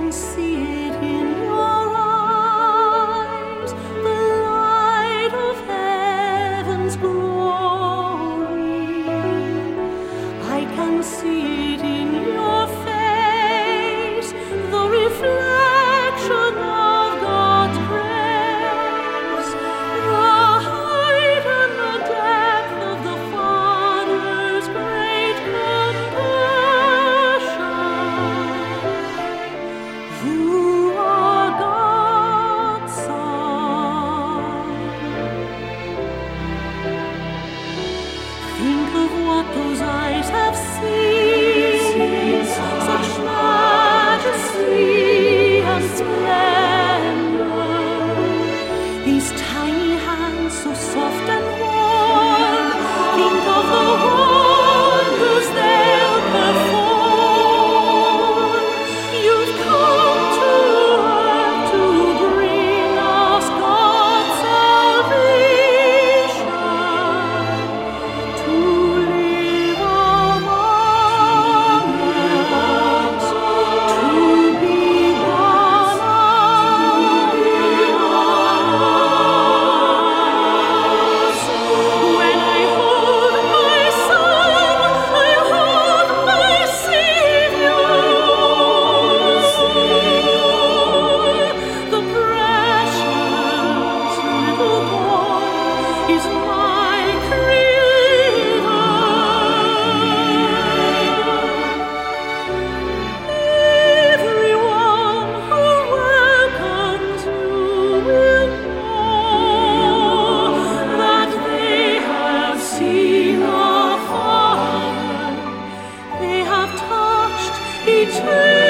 can see it in your eyes, the light of heaven's glory. I can see it in your face, the reflection of God's grace, the height and the depth of the Father's great compassion. You are God's Son. Think of what those eyes have seen, such majesty and splendor. These tiny hands so soft and warm, think of the wonders they'll perform. You've come to earth to bring us God's salvation, to live among us, to be one among us. When I hold my Son, I hold my Savior. The precious little boy is my Creator. Everyone who welcomes you will know that they have seen the Father. They have touched eternity.